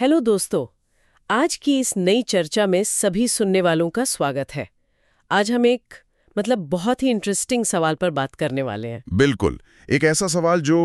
Hello दोस्तों, आज की इस नई चर्चा में सभी सुनने वालों का स्वागत है। आज हम एक बहुत ही इंटरेस्टिंग सवाल पर बात करने वाले हैं। बिल्कुल, एक ऐसा सवाल जो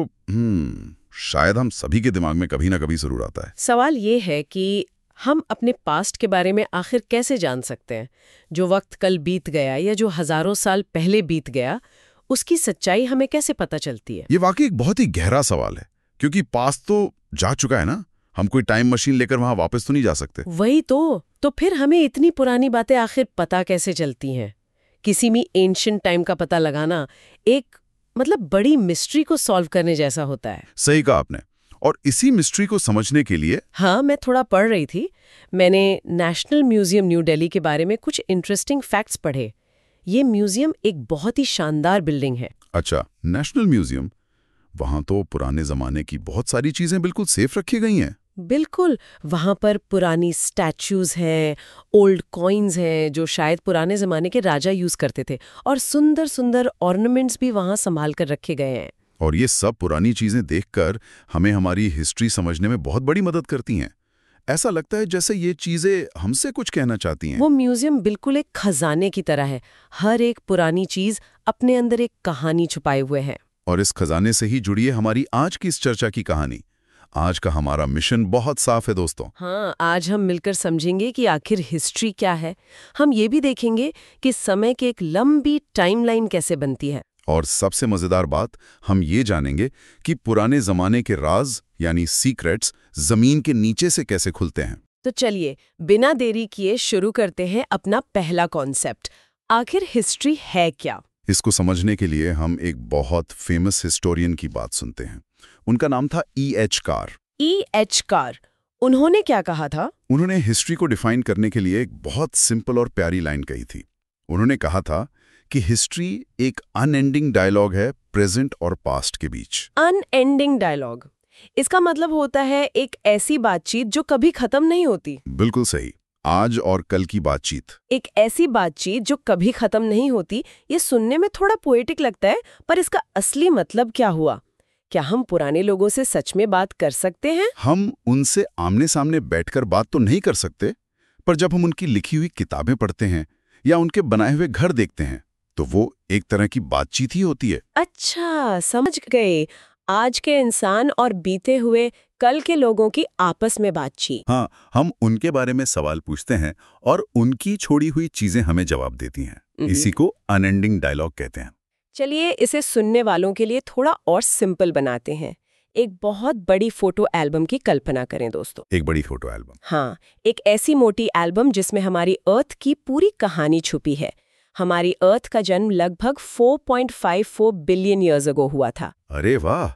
शायद हम सभी के दिमाग में कभी ना कभी जरूर आता है। सवाल ये है कि हम अपने पास्ट के बारे में आखिर कैसे जान सकते हैं? जो वक्त कल बीत गया या जो हजारों साल पहले बीत गया, उसकी सच्चाई हमें कैसे पता चलती है? ये वाकई एक बहुत ही गहरा सवाल है, क्योंकि पास्ट तो जा चुका है ना। हम कोई टाइम मशीन लेकर वहां वापस तो नहीं जा सकते। वही तो फिर हमें इतनी पुरानी बातें आखिर पता कैसे चलती हैं? किसी भी एंशिएंट टाइम का पता लगाना एक बड़ी मिस्ट्री को सॉल्व करने जैसा होता है। सही कहा आपने। और इसी मिस्ट्री को समझने के लिए हाँ, मैं थोड़ा पढ़ रही थी। मैंने नेशनल म्यूजियम न्यू दिल्ली के बारे में कुछ इंटरेस्टिंग फैक्ट्स पढ़े। ये म्यूजियम एक बहुत ही शानदार बिल्डिंग है। अच्छा, नेशनल म्यूजियम, वहां तो पुराने जमाने की बहुत सारी चीजें बिल्कुल सेफ रखी गई हैं। बिल्कुल, वहां पर पुरानी स्टैच्यूज हैं, ओल्ड कॉइन्स हैं जो शायद पुराने जमाने के राजा यूज करते थे, और सुंदर सुंदर ऑर्नामेंट्स भी वहां संभाल कर रखे गए हैं। और ये सब पुरानी चीजें देखकर हमें हमारी हिस्ट्री समझने में बहुत बड़ी मदद करती हैं। ऐसा लगता है जैसे ये चीजें हमसे कुछ कहना चाहती हैं। वो म्यूजियम बिल्कुल एक खजाने की तरह है। हर एक पुरानी चीज अपने अंदर एक कहानी छुपाए हुए है। और इस खजाने से ही जुड़ी है हमारी आज की इस चर्चा की कहानी। आज का हमारा मिशन बहुत साफ है दोस्तों। हाँ, आज हम मिलकर समझेंगे कि आखिर हिस्ट्री क्या है। हम ये भी देखेंगे कि समय की एक लंबी टाइमलाइन कैसे बनती है। और सबसे मजेदार बात, हम ये जानेंगे कि पुराने जमाने के राज यानी सीक्रेट्स जमीन के नीचे से कैसे खुलते हैं। तो चलिए, बिना देरी किए शुरू करते हैं अपना पहला कॉन्सेप्ट। आखिर हिस्ट्री है क्या? इसको समझने के लिए हम एक बहुत फेमस हिस्टोरियन की बात सुनते हैं। उनका नाम था E.H. कार। E.H. कार, उन्होंने क्या कहा था? उन्होंने हिस्ट्री को डिफाइन करने के लिए एक बहुत सिंपल और प्यारी लाइन कही थी। उन्होंने कहा था कि हिस्ट्री एक अनएंडिंग डायलॉग है प्रेजेंट और पास्ट के बीच। अनएंडिंग डायलॉग, इसका मतलब होता है एक ऐसी बातचीत जो कभी खत्म नहीं होती। बिल्कुल सही, आज और कल की बातचीत। एक ऐसी बातचीत जो कभी खत्म नहीं होती। ये सुनने में थोड़ा पोएटिक लगता है, पर इसका असली मतलब क्या हुआ? क्या हम पुराने लोगों से सच में बात कर सकते हैं? हम उनसे आमने सामने बैठकर बात तो नहीं कर सकते, पर जब हम उनकी लिखी हुई किताबें पढ़ते हैं या उनके बनाए हुए घर देखते हैं, तो वो एक तरह की बातचीत ही होती है। अच्छा, समझ गए। आज के इंसान और बीते हुए कल के लोगों की आपस में बातचीत। हाँ, हम उनके बारे में सवाल पूछते हैं और उनकी छोड़ी हुई चीजें हमें जवाब देती हैं। इसी को अनएंडिंग डायलॉग कहते हैं। चलिए, इसे सुनने वालों के लिए थोड़ा और सिंपल बनाते हैं। एक बहुत बड़ी फोटो एल्बम की कल्पना करें दोस्तों। एक बड़ी फोटो एल्बम। हाँ, एक ऐसी मोटी एल्बम जिसमें हमारी अर्थ की पूरी कहानी छुपी है। हमारी अर्थ का जन्म लगभग 4.54 बिलियन ईयर्स अगो हुआ था। अरे वाह,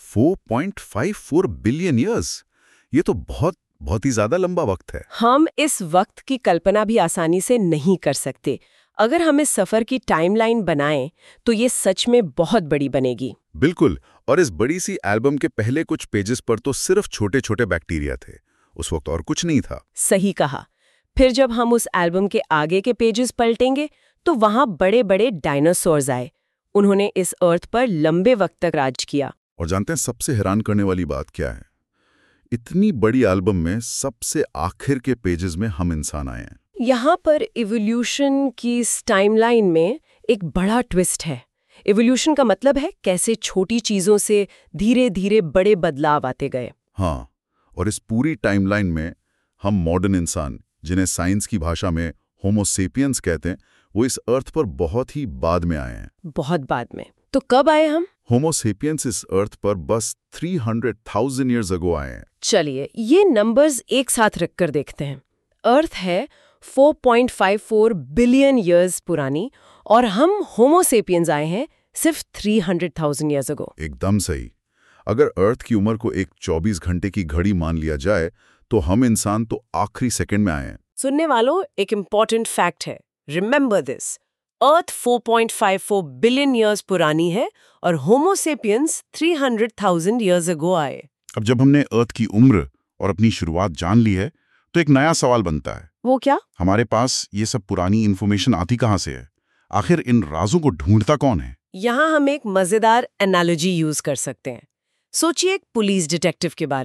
4.54 बिलियन ईयर्स! ये तो बहुत ही ज्यादा लंबा वक्त है। हम इस वक्त की कल्पना भी आसानी से नहीं कर सकते। अगर हम इस सफर की टाइमलाइन बनाएं, तो ये सच में बहुत बड़ी बनेगी। बिल्कुल, और इस बड़ी सी एल्बम के पहले कुछ पेजेस पर तो सिर्फ छोटे छोटे बैक्टीरिया थे। उस वक्त और कुछ नहीं था। सही कहा। फिर जब हम उस एल्बम के आगे के पेजेस पलटेंगे, तो वहां बड़े बड़े डायनासोर्स आए। उन्होंने इस अर्थ पर लंबे वक्त तक राज किया। और जानते हैं सबसे हैरान करने वाली बात क्या है? इतनी बड़ी एल्बम में सबसे आखिर के पेजेस में हम इंसान आए हैं। यहाँ पर इवोल्यूशन की इस टाइमलाइन में एक बड़ा ट्विस्ट है। इवोल्यूशन का मतलब है कैसे छोटी चीजों से धीरे धीरे बड़े बदलाव आते गए। हाँ, और इस पूरी टाइमलाइन में हम मॉडर्न इंसान, जिन्हें साइंस की भाषा में होमो सेपियंस कहते हैं, वो इस अर्थ पर बहुत ही बाद में आए हैं। बहुत बाद में? तो कब आए हम? होमो सेपियंस इस अर्थ पर बस 300,000 ईयर्स अगो आए हैं। चलिए, ये नंबर्स एक साथ रखकर देखते हैं। अर्थ है 4.54 बिलियन ईयर्स पुरानी, और हम होमो सेपियंस आए हैं सिर्फ 300,000 ईयर्स अगो। एकदम सही। अगर अर्थ की उम्र को एक 24 घंटे की घड़ी मान लिया जाए, तो हम इंसान तो आखिरी सेकंड में आए हैं। सुनने वालों, एक इम्पॉर्टेंट फैक्ट है, remember this. Earth 4.54 billion years पुरानी है और होमो सेपियंस 300,000 ईयर्स अगो आए। अब जब हमने अर्थ की उम्र और अपनी शुरुआत जान ली है, तो एक नया सवाल बनता है। वो क्या? हमारे पास ये सब पुरानी इन्फॉर्मेशन आती कहाँ से है? आखिर इन राजों को ढूंढता कौन है? यहाँ हम एक मजेदार एनालॉजी यूज कर सकते हैं। सोचिए एक पुलिस डिटेक्टिव के बारे में।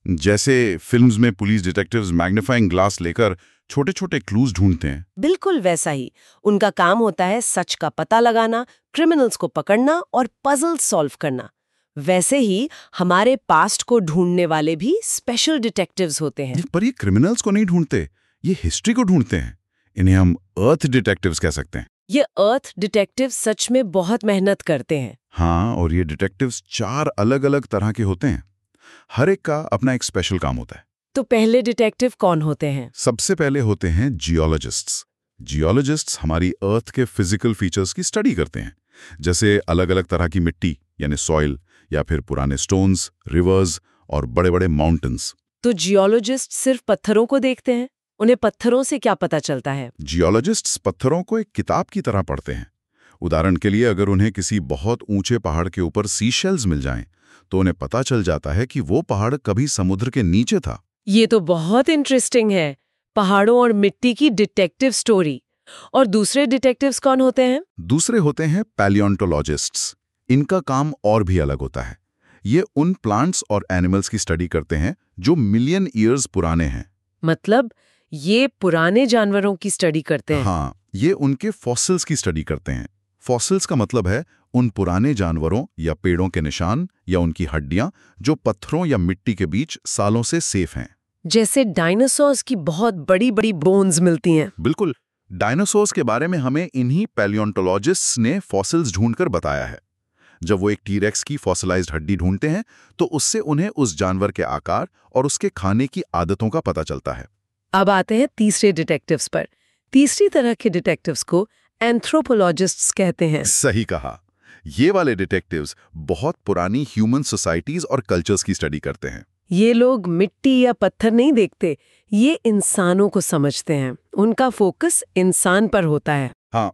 जैसे फिल्म्स में पुलिस डिटेक्टिव्स मैग्नीफाइंग ग्लास लेकर छोटे छोटे क्लूज ढूंढते हैं। बिल्कुल वैसा ही उनका काम होता है सच का पता लगाना, क्रिमिनल्स को पकड़ना और पजल सॉल्व करना। वैसे ही हमारे पास्ट को ढूंढने वाले भी स्पेशल डिटेक्टिव्स होते हैं। पर ये क्रिमिनल्स को नहीं ढूंढते, ये हिस्ट्री को ढूंढते हैं। इन्हें हम अर्थ डिटेक्टिव्स कह सकते हैं। ये अर्थ डिटेक्टिव सच में बहुत मेहनत करते हैं। हाँ, और ये डिटेक्टिव्स 4 अलग-अलग तरह के होते हैं। हर एक का अपना एक स्पेशल काम होता है। तो पहले डिटेक्टिव कौन होते हैं? सबसे पहले होते हैं जियोलॉजिस्ट्स। जियोलॉजिस्ट्स हमारी अर्थ के फिजिकल फीचर्स की स्टडी करते हैं, जैसे अलग-अलग तरह की मिट्टी यानी सॉइल, या फिर पुराने स्टोन्स, रिवर्स और बड़े-बड़े माउंटेन्स। तो जियोलॉजिस्ट सिर्फ पत्थरों को देखते हैं? उन्हें पत्थरों से क्या पता चलता है? जियोलॉजिस्ट्स पत्थरों को एक किताब की तरह पढ़ते हैं। उदाहरण के लिए, अगर उन्हें किसी बहुत ऊंचे पहाड़ के ऊपर सीशेल्स मिल जाएं, तो उन्हें पता चल जाता है कि वो पहाड़ कभी समुद्र के नीचे था। ये तो बहुत इंटरेस्टिंग है, पहाड़ों और मिट्टी की डिटेक्टिव स्टोरी। और दूसरे डिटेक्टिव्स कौन होते हैं? दूसरे होते हैं पैलियोंटोलॉजिस्ट्स। इनका काम और भी अलग होता है। ये उन प्लांट्स और एनिमल्स की स्टडी करते हैं जो मिलियन ईयर्स पुराने हैं। मतलब ये पुराने जानवरों की स्टडी करते हैं? हाँ, ये उनके फॉसिल्स की स्टडी करते हैं। फॉसिल्स का मतलब है उन पुराने जानवरों या पेड़ों के निशान या उनकी हड्डियां जो पत्थरों या मिट्टी के बीच सालों से सेफ हैं। जैसे डायनासोर्स की बहुत बड़ी-बड़ी बोन्स मिलती हैं। बिल्कुल, डायनासोर्स के बारे में हमें इन्हीं पैलियोंटोलॉजिस्ट्स ने फॉसिल्स ढूंढकर बताया है। जब वो एक टीरेक्स की फॉसिलाइज्ड हड्डी ढूंढते हैं, तो उससे उन्हें उस जानवर के आकार और उसके खाने की आदतों का पता चलता है। अब आते हैं तीसरे डिटेक्टिव्स पर। तीसरी तरह के डिटेक्टिव्स को एंथ्रोपोलॉजिस्ट्स कहते हैं। सही कहा। ये वाले डिटेक्टिव्स बहुत पुरानी ह्यूमन सोसाइटीज और कल्चर्स की स्टडी करते हैं। ये लोग मिट्टी या पत्थर नहीं देखते, ये इंसानों को समझते हैं। उनका फोकस इंसान पर होता है। हाँ,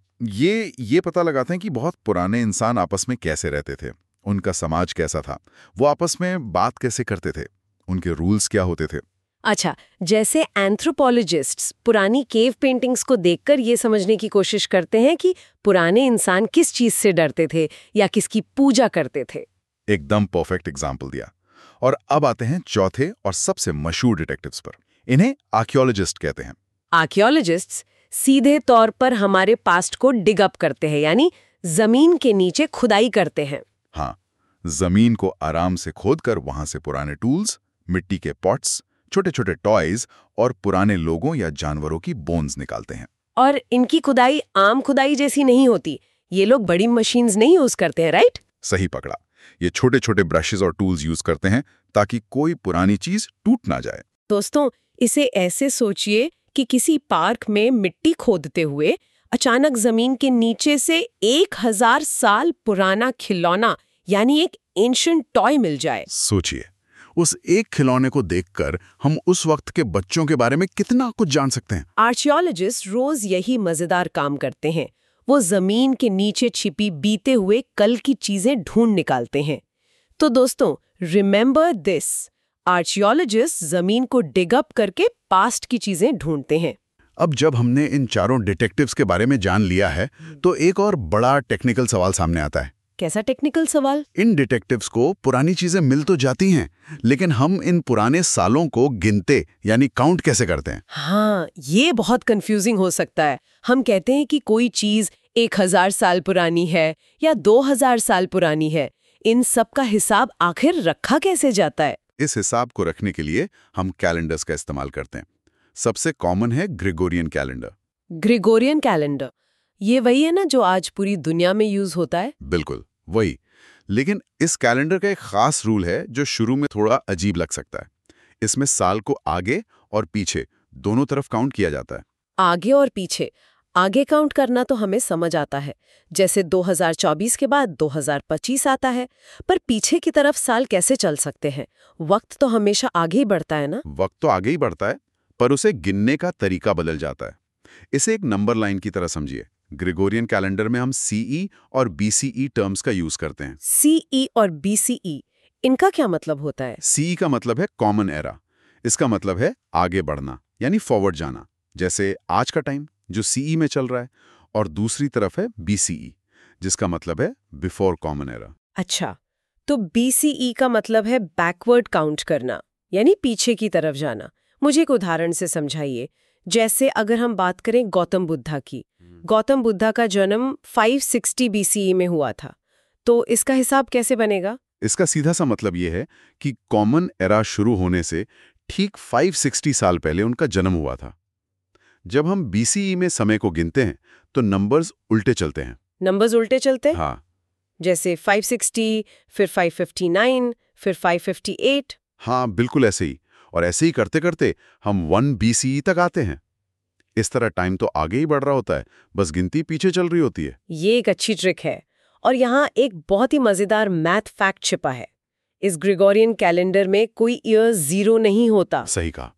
ये पता लगाते हैं कि बहुत पुराने इंसान आपस में कैसे रहते थे, उनका समाज कैसा था, वो आपस में बात कैसे करते थे, उनके रूल्स क्या होते थे। अच्छा, जैसे एंथ्रोपोलॉजिस्ट्स पुरानी केव पेंटिंग्स को देखकर ये समझने की कोशिश करते हैं कि पुराने इंसान किस चीज से डरते थे या किसकी पूजा करते थे। एकदम परफेक्ट एग्जाम्पल दिया। और अब आते हैं चौथे और सबसे मशहूर डिटेक्टिव्स पर। इन्हें आर्कियोलॉजिस्ट कहते हैं। आर्कियोलॉजिस्ट्स सीधे तौर पर हमारे पास्ट को डिग अप करते हैं, यानी जमीन के नीचे खुदाई करते हैं। हाँ, जमीन को आराम से खोदकर वहां से पुराने टूल्स, मिट्टी के पॉट्स, छोटे छोटे टॉयज और पुराने लोगों या जानवरों की बोन्स निकालते हैं। और इनकी खुदाई आम खुदाई जैसी नहीं होती। ये लोग बड़ी मशीन्स नहीं यूज करते हैं, राइट? सही पकड़ा। ये छोटे छोटे ब्रशेस और टूल्स यूज करते हैं ताकि कोई पुरानी चीज टूट ना जाए। दोस्तों, इसे ऐसे सोचिए कि किसी पार्क में मिट्टी खोदते हुए अचानक जमीन के नीचे से 1000 साल पुराना खिलौना यानी एक एंशिएंट टॉय मिल जाए। सोचिए, उस एक खिलौने को देखकर हम उस वक्त के बच्चों के बारे में कितना कुछ जान सकते हैं। आर्कियोलॉजिस्ट रोज यही मजेदार काम करते हैं। वो जमीन के नीचे छिपी बीते हुए कल की चीजें ढूंढ निकालते हैं। तो दोस्तों, रिमेंबर दिस, आर्कियोलॉजिस्ट जमीन को डिग अप करके पास्ट की चीजें ढूंढते हैं। अब जब हमने इन चारों डिटेक्टिव्स के बारे में जान लिया है, तो एक और बड़ा टेक्निकल सवाल सामने आता है। कैसा टेक्निकल सवाल? इन डिटेक्टिव्स को पुरानी चीजें मिल तो जाती हैं, लेकिन हम इन पुराने सालों को गिनते यानी काउंट कैसे करते हैं? हाँ, ये बहुत कंफ्यूजिंग हो सकता है। हम कहते हैं कि कोई चीज 1000 साल पुरानी है या 2000 साल पुरानी है। इन सब का हिसाब आखिर रखा कैसे जाता है? इस हिसाब को रखने के लिए हम कैलेंडर्स का इस्तेमाल करते हैं। सबसे कॉमन है ग्रेगोरियन कैलेंडर। ग्रेगोरियन कैलेंडर, ये वही है ना जो आज पूरी दुनिया में यूज होता है? बिल्कुल वही। लेकिन इस कैलेंडर का एक खास रूल है जो शुरू में थोड़ा अजीब लग सकता है। इसमें साल को आगे और पीछे दोनों तरफ काउंट किया जाता है। आगे और पीछे? आगे काउंट करना तो हमें समझ आता है, जैसे 2024 के बाद 2025 आता है। पर पीछे की तरफ साल कैसे चल सकते हैं? वक्त तो हमेशा आगे ही बढ़ता है ना? वक्त तो आगे ही बढ़ता है, पर उसे गिनने का तरीका बदल जाता है। इसे एक नंबर लाइन की तरह समझिए। ग्रेगोरियन कैलेंडर में हम सीई और बीसीई टर्म्स का यूज करते हैं। सीई और बीसीई, इनका क्या मतलब होता है? सीई का मतलब है कॉमन एरा। इसका मतलब है आगे बढ़ना यानी फॉरवर्ड जाना, जैसे आज का टाइम जो सीई में चल रहा है। और दूसरी तरफ है बीसीई, जिसका मतलब है बिफोर कॉमन एरा। अच्छा, तो बीसीई का मतलब है बैकवर्ड काउंट करना। यानी पीछे की तरफ जाना। मुझे एक उदाहरण से समझाइए। जैसे अगर हम बात करें गौतम बुद्धा की, गौतम बुद्धा का जन्म 560 BCE में हुआ था, तो इसका हिसाब कैसे बनेगा? इसका सीधा सा मतलब ये है कि कॉमन एरा शुरू होने से ठीक 560 साल पहले उनका जन्म हुआ था। जब हम BCE में समय को गिनते हैं तो नंबर्स उल्टे चलते हैं। नंबर्स उल्टे चलते हैं? हाँ, जैसे 560, फिर 559, फिर 558। हाँ, बिल्कुल ऐसे ही। और ऐसे ही करते करते हम 1 BCE तक आते हैं। इस तरह टाइम तो आगे ही बढ़ रहा होता है, बस गिनती पीछे चल रही होती है। ये एक अच्छी ट्रिक है। और यहाँ एक बहुत ही मजेदार मैथ फैक्ट छिपा है। इस ग्रेगोरियन कैलेंडर में कोई ईयर 0 नहीं होता। सही कहा।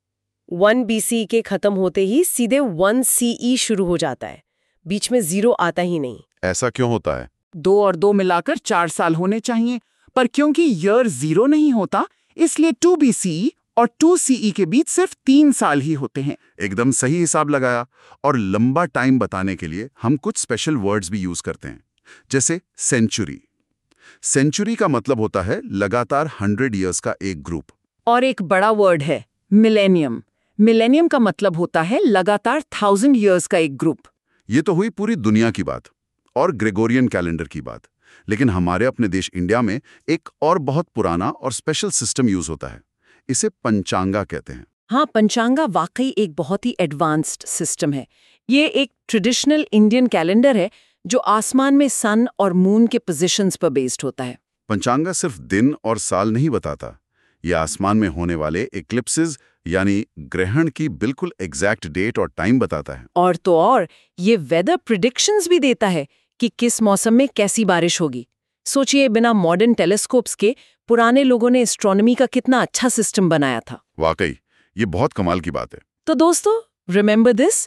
1 BCE के खत्म होते ही सीधे 1 CE शुरू हो जाता है, बीच में 0 आता ही नहीं। ऐसा क्यों होता है? 2 और 2 मिलाकर 4 साल होने चाहिए, पर क्योंकि ईयर 0 नहीं होता, इसलिए 2 BCE और 2 CE के बीच सिर्फ 3 साल ही होते हैं। एकदम सही हिसाब लगाया। और लंबा टाइम बताने के लिए हम कुछ स्पेशल वर्ड्स भी यूज करते हैं, जैसे सेंचुरी। सेंचुरी का मतलब होता है लगातार 100 ईयर्स का एक ग्रुप। और एक बड़ा वर्ड है मिलेनियम। मिलेनियम का मतलब होता है लगातार 1000 ईयर्स का एक ग्रुप। ये तो हुई पूरी दुनिया की बात और ग्रेगोरियन कैलेंडर की बात। लेकिन हमारे अपने देश इंडिया में एक और बहुत पुराना और स्पेशल सिस्टम यूज होता है। इसे पंचांगा कहते हैं। हाँ, पंचांगा वाकई एक बहुत ही एडवांस्ड सिस्टम है। ये एक ट्रेडिशनल इंडियन कैलेंडर है जो आसमान में सन और मून के पोजीशंस पर बेस्ड होता है। पंचांगा सिर्फ दिन और साल नहीं बताता, ये आसमान में होने वाले इक्लिप्सेस यानी ग्रहण की बिल्कुल एग्जैक्ट डेट और टाइम बताता है। और तो और ये वेदर प्रिडिक्शंस भी देता है कि किस मौसम में कैसी बारिश होगी। सोचिए, बिना मॉडर्न टेलीस्कोप्स के पुराने लोगों ने एस्ट्रोनॉमी का कितना अच्छा सिस्टम बनाया था। वाकई ये बहुत कमाल की बात है। तो दोस्तों, रिमेंबर दिस,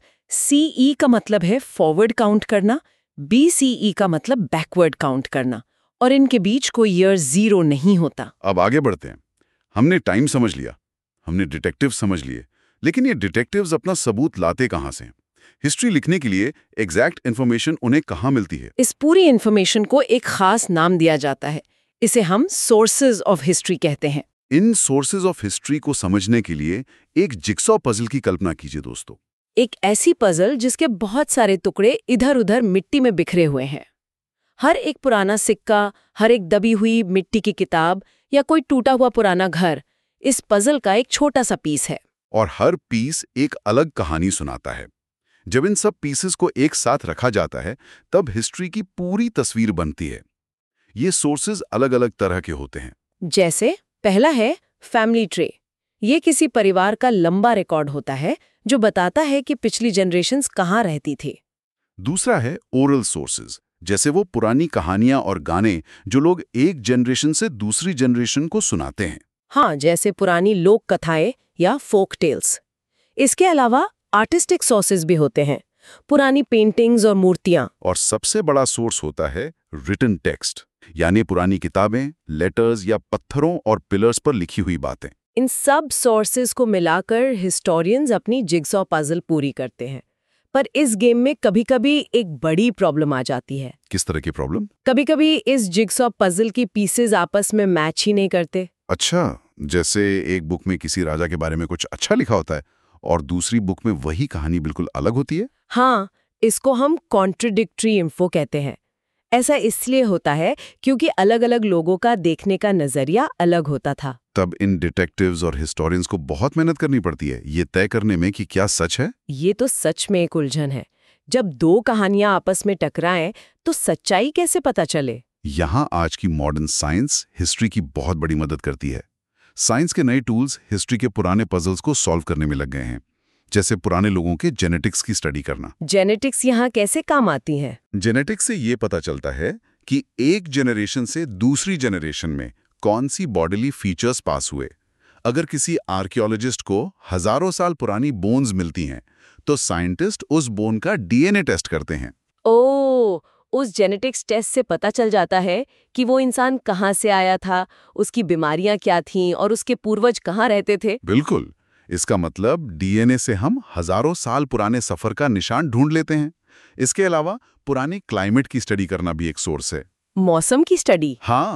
CE का मतलब है फॉरवर्ड काउंट करना, BCE का मतलब बैकवर्ड काउंट करना, और इनके बीच कोई ईयर 0 नहीं होता। अब आगे बढ़ते हैं। हमने टाइम समझ लिया, हमने डिटेक्टिव समझ लिए, लेकिन ये डिटेक्टिव्स अपना सबूत लाते कहाँ से? हिस्ट्री लिखने के लिए एग्जैक्ट इन्फॉर्मेशन उन्हें कहाँ मिलती है? इस पूरी इन्फॉर्मेशन को एक खास नाम दिया जाता है। इसे हम सोर्सेज ऑफ हिस्ट्री कहते हैं। इन सोर्सेज ऑफ हिस्ट्री को समझने के लिए एक जिक्सॉ पजल की कल्पना कीजिए दोस्तों। एक ऐसी पजल जिसके बहुत सारे टुकड़े इधर-उधर मिट्टी में बिखरे हुए हैं। हर एक पुराना सिक्का, हर एक दबी हुई मिट्टी की किताब या कोई टूटा हुआ पुराना घर इस पजल का एक छोटा सा पीस है। और हर पीस एक अलग कहानी सुनाता है। जब इन सब पीसेस को एक साथ रखा जाता है, तब हिस्ट्री की पूरी तस्वीर बनती है। ये सोर्सेज अलग-अलग तरह के होते हैं। जैसे पहला है फैमिली ट्री। ये किसी परिवार का लंबा रिकॉर्ड होता है जो बताता है कि पिछली जनरेशंस कहाँ रहती थी। दूसरा है ओरल सोर्सेज, जैसे वो पुरानी कहानियां और गाने जो लोग एक जनरेशन से दूसरी जनरेशन को सुनाते हैं। हाँ, जैसे पुरानी लोक कथाएं या फोक टेल्स। इसके अलावा आर्टिस्टिक सोर्सेज भी होते हैं, पुरानी पेंटिंग्स और मूर्तियां। और सबसे बड़ा सोर्स होता है रिटन टेक्स्ट, यानी पुरानी किताबें, लेटर्स या पत्थरों और पिलर्स पर लिखी हुई बातें। इन सब सोर्सेज को मिलाकर हिस्टोरियंस अपनी जिगसॉ पजल पूरी करते हैं। पर इस गेम में कभी-कभी एक बड़ी प्रॉब्लम आ जाती है। किस तरह की प्रॉब्लम? कभी-कभी इस जिगसॉ पजल की पीसेस आपस में मैच ही नहीं करते। अच्छा, जैसे एक बुक में किसी राजा के बारे में कुछ अच्छा लिखा होता है और दूसरी बुक में वही कहानी बिल्कुल अलग होती है। हाँ, इसको हम कॉन्ट्रडिक्टरी इन्फो कहते हैं। ऐसा इसलिए होता है क्योंकि अलग-अलग लोगों का देखने का नजरिया अलग होता था। तब इन डिटेक्टिव्स और हिस्टोरियंस को बहुत मेहनत करनी पड़ती है ये तय करने में कि क्या सच है। ये तो सच में एक उलझन है। जब दो कहानियां आपस में टकराएं तो सच्चाई कैसे पता चले? यहाँ आज की मॉडर्न साइंस हिस्ट्री की बहुत बड़ी मदद करती है। साइंस के नए टूल्स हिस्ट्री के पुराने पजल्स को सॉल्व करने में लग गए हैं, जैसे पुराने लोगों के जेनेटिक्स की स्टडी करना। जेनेटिक्स यहाँ कैसे काम आती है? जेनेटिक्स से ये पता चलता है कि एक जनरेशन से दूसरी जनरेशन में कौन सी बॉडीली फीचर्स पास हुए। अगर किसी आर्कियोलॉजिस्ट को हजारों साल पुरानी बोन्स मिलती हैं, तो साइंटिस्ट उस बोन का डीएनए टेस्ट करते हैं। ओह, उस जेनेटिक्स टेस्ट से पता चल जाता है कि वो इंसान कहाँ से आया था, उसकी बीमारियां क्या थीं और उसके पूर्वज कहाँ रहते थे। बिल्कुल, इसका मतलब डीएनए से हम हजारों साल पुराने सफर का निशान ढूंढ लेते हैं। इसके अलावा पुरानी क्लाइमेट की स्टडी करना भी एक सोर्स है। मौसम की स्टडी? हाँ,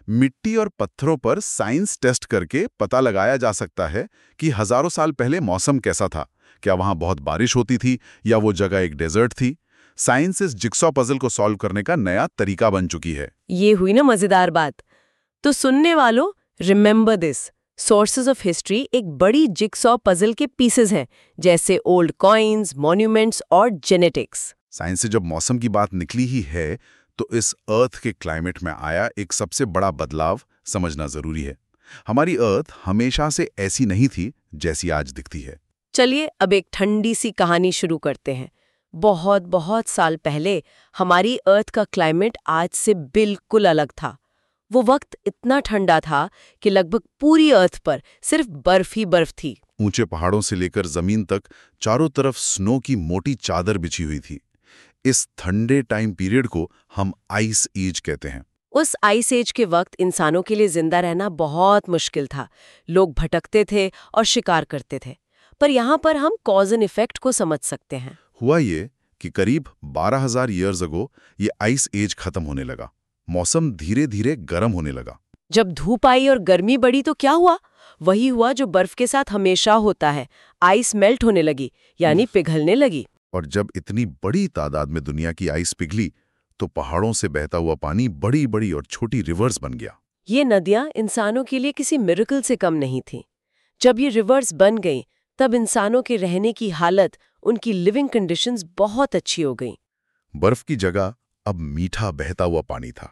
मिट्टी और पत्थरों पर साइंस टेस्ट करके पता लगाया जा सकता है कि हजारों साल पहले मौसम कैसा था, क्या वहां बहुत बारिश होती थी या वो जगह एक डेजर्ट थी। साइंस इस जिक्सॉ पजल को सॉल्व करने का नया तरीका बन चुकी है। ये हुई ना मजेदार बात। तो सुनने वालों, remember this, sources of history एक बड़ी जिक्सॉ पजल के पीसेस हैं, जैसे ओल्ड कॉइन्स, मॉन्यूमेंट्स और जेनेटिक्स। साइंस से जब मौसम की बात निकली ही है तो इस अर्थ के क्लाइमेट में आया एक सबसे बड़ा बदलाव समझना जरूरी है। हमारी अर्थ हमेशा से ऐसी नहीं थी जैसी आज दिखती है। चलिए अब एक ठंडी सी कहानी शुरू करते हैं। बहुत बहुत साल पहले हमारी अर्थ का क्लाइमेट आज से बिल्कुल अलग था। वो वक्त इतना ठंडा था कि लगभग पूरी अर्थ पर सिर्फ बर्फ ही बर्फ थी। ऊंचे पहाड़ों से लेकर जमीन तक चारों तरफ स्नो की मोटी चादर बिछी हुई थी। इस ठंडे टाइम पीरियड को हम आइस एज कहते हैं। उस आइस एज के वक्त इंसानों के लिए जिंदा रहना बहुत मुश्किल था। लोग भटकते थे और शिकार करते थे। पर यहाँ पर हम कॉज एंड इफेक्ट को समझ सकते हैं। हुआ ये कि करीब 12,000 ईयर्स अगो ये आइस एज खत्म होने लगा। मौसम धीरे धीरे गर्म होने लगा। जब धूप आई और गर्मी बढ़ी तो क्या हुआ? वही हुआ जो बर्फ के साथ हमेशा होता है, आइस मेल्ट होने लगी, यानी पिघलने लगी। और जब इतनी बड़ी तादाद में दुनिया की आइस पिघली तो पहाड़ों से बहता हुआ पानी बड़ी बड़ी और छोटी रिवर्स बन गया। ये नदियां इंसानों के लिए किसी मिरेकल से कम नहीं थीं। जब ये रिवर्स बन गईं, तब इंसानों के रहने की हालत, उनकी लिविंग कंडीशंस बहुत अच्छी हो गईं। बर्फ की जगह अब मीठा बहता हुआ पानी था।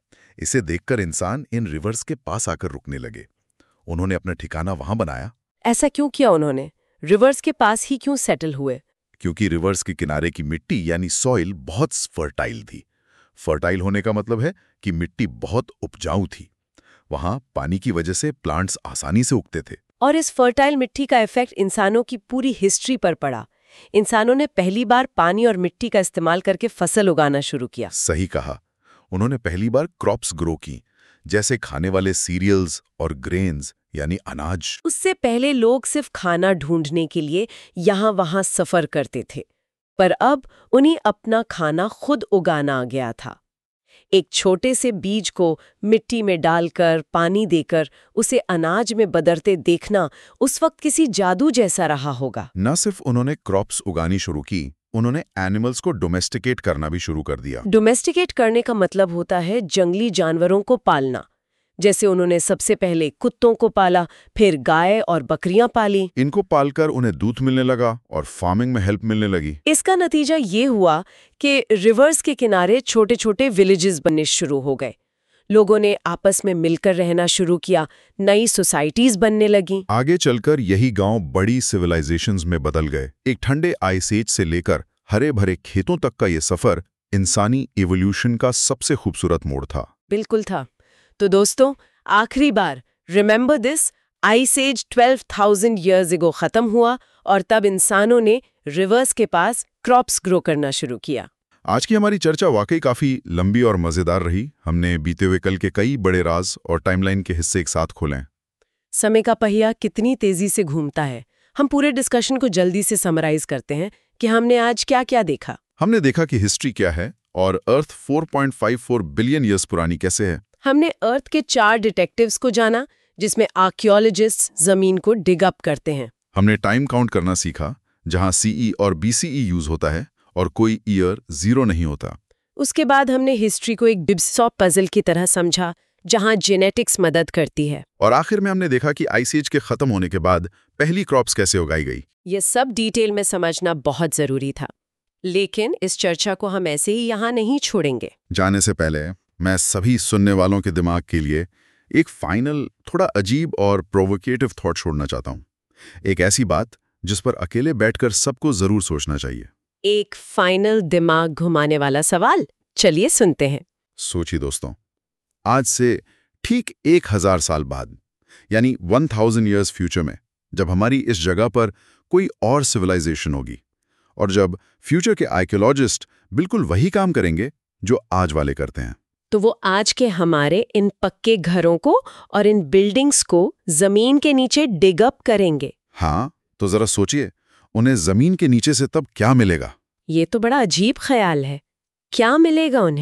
इसे देखकर इंसान इन रिवर्स के पास आकर रुकने लगे। उन्होंने अपना ठिकाना वहां बनाया। ऐसा क्यों किया उन्होंने? रिवर्स के पास ही क्यों सेटल हुए? क्योंकि रिवर्स के किनारे की मिट्टी यानी सॉइल बहुत फर्टाइल थी। फर्टाइल होने का मतलब है कि मिट्टी बहुत उपजाऊ थी। वहां पानी की वजह से प्लांट्स आसानी से उगते थे। और इस फर्टाइल मिट्टी का इफेक्ट इंसानों की पूरी हिस्ट्री पर पड़ा। इंसानों ने पहली बार पानी और मिट्टी का इस्तेमाल करके फसल उगाना शुरू किया। सही कहा। उन्होंने पहली बार क्रॉप्स ग्रो की, जैसे खाने वाले सीरियल्स और ग्रेन्स यानी अनाज। उससे पहले लोग सिर्फ खाना ढूंढने के लिए यहाँ वहाँ सफर करते थे, पर अब उन्हें अपना खाना खुद उगाना आ गया था। एक छोटे से बीज को मिट्टी में डालकर, पानी देकर उसे अनाज में बदलते देखना उस वक्त किसी जादू जैसा रहा होगा। न सिर्फ उन्होंने क्रॉप्स उगानी शुरू की, उन्होंने एनिमल्स को डोमेस्टिकेट करना भी शुरू कर दिया। डोमेस्टिकेट करने का मतलब होता है जंगली जानवरों को पालना। जैसे उन्होंने सबसे पहले कुत्तों को पाला, फिर गाय और बकरियां पाली। इनको पालकर उन्हें दूध मिलने लगा और फार्मिंग में हेल्प मिलने लगी। इसका नतीजा ये हुआ कि रिवर्स के किनारे छोटे छोटे विलेजेस बनने शुरू हो गए। लोगों ने आपस में मिलकर रहना शुरू किया, नई सोसाइटीज बनने लगीं। आगे चलकर यही गांव बड़ी सिविलाइजेशंस में बदल गए। एक ठंडे आइस एज से लेकर हरे भरे खेतों तक का ये सफर इंसानी इवोल्यूशन का सबसे खूबसूरत मोड़ था। बिल्कुल था। तो दोस्तों, आखिरी बार remember this, ice age 12,000 years ago खत्म हुआ और तब इंसानों ने रिवर्स के पास क्रॉप्स ग्रो करना शुरू किया। आज की हमारी चर्चा वाकई काफी लंबी और मजेदार रही। हमने बीते हुए कल के कई बड़े राज और टाइमलाइन के हिस्से एक साथ खोले। समय का पहिया कितनी तेजी से घूमता है। हम पूरे डिस्कशन को जल्दी से समराइज करते हैं कि हमने आज क्या क्या देखा। हमने देखा कि हिस्ट्री क्या है और अर्थ 4.54 बिलियन ईयर्स पुरानी कैसे है। हमने अर्थ के 4 डिटेक्टिव्स को जाना, जिसमें आर्कियोलॉजिस्ट जमीन को डिग अप करते हैं। हमने टाइम काउंट करना सीखा, जहां सीई और बीसीई यूज होता है और कोई ईयर 0 नहीं होता। उसके बाद हमने हिस्ट्री को एक जिक्सॉ पजल की तरह समझा, जहां जेनेटिक्स मदद करती है। और आखिर में हमने देखा कि आइस एज के खत्म होने के बाद पहली क्रॉप्स कैसे उगाई गई। ये सब डिटेल में समझना बहुत जरूरी था, लेकिन इस चर्चा को हम ऐसे ही यहाँ नहीं छोड़ेंगे। जाने से पहले मैं सभी सुनने वालों के दिमाग के लिए एक फाइनल, थोड़ा अजीब और प्रोवोकेटिव थॉट छोड़ना चाहता हूँ। एक ऐसी बात जिस पर अकेले बैठकर सबको जरूर सोचना चाहिए। एक फाइनल दिमाग घुमाने वाला सवाल, चलिए सुनते हैं। सोचिए दोस्तों, आज से ठीक 1000 साल बाद, यानी 1000 ईयर्स फ्यूचर में, जब हमारी इस जगह पर कोई और सिविलाइजेशन होगी और जब फ्यूचर के आर्कियोलॉजिस्ट बिल्कुल वही काम करेंगे जो आज वाले करते हैं, तो वो आज के हमारे इन पक्के घरों को और इन बिल्डिंग्स को जमीन के नीचे डिग अप करेंगे। हाँ, तो जरा सोचिए, उन्हें जमीन के नीचे से तब क्या मिलेगा। ये तो बड़ा अजीब ख्याल है। क्या मिलेगा उन्हें?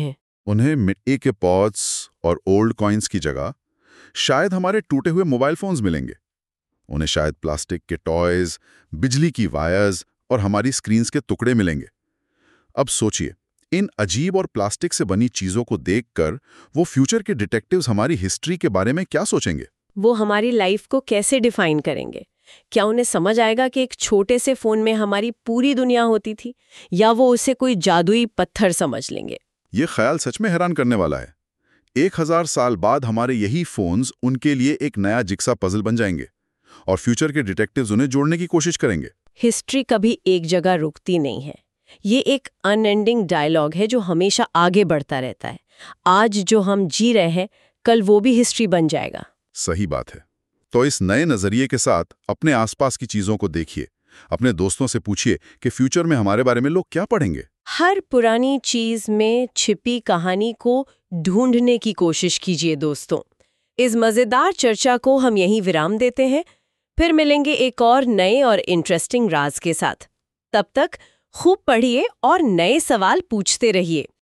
उन्हें मिट्टी के पॉट्स और ओल्ड कॉइन्स की जगह शायद हमारे टूटे हुए मोबाइल फोन्स मिलेंगे। उन्हें शायद प्लास्टिक के टॉयज, बिजली की वायर्स और हमारी स्क्रीन्स के टुकड़े मिलेंगे। अब सोचिए, इन अजीब और प्लास्टिक से बनी चीजों को देखकर वो फ्यूचर के डिटेक्टिव्स हमारी हिस्ट्री के बारे में क्या सोचेंगे? वो हमारी लाइफ को कैसे डिफाइन करेंगे? क्या उन्हें समझ आएगा कि एक छोटे से फोन में हमारी पूरी दुनिया होती थी, या वो उसे कोई जादुई पत्थर समझ लेंगे? ये ख्याल सच में हैरान करने वाला है। 1000 साल बाद हमारे यही फोन्स उनके लिए एक नया जिक्सा पजल बन जाएंगे और फ्यूचर के डिटेक्टिव्स उन्हें जोड़ने की कोशिश करेंगे। हिस्ट्री कभी एक जगह रुकती नहीं है। ये एक अनएंडिंग डायलॉग है जो हमेशा आगे बढ़ता रहता है। आज जो हम जी रहे हैं, कल वो भी हिस्ट्री बन जाएगा। सही बात है। तो इस नए नजरिए के साथ अपने आसपास की चीजों को देखिए, अपने दोस्तों से पूछिए कि फ्यूचर में हमारे बारे में लोग क्या पढ़ेंगे। हर पुरानी चीज में छिपी कहानी को ढूंढने की कोशिश कीजिए दोस्तों। इस मजेदार चर्चा को हम यहीं विराम देते हैं। फिर मिलेंगे एक और नए और इंटरेस्टिंग राज के साथ। तब तक खूब पढ़िए और नए सवाल पूछते रहिए।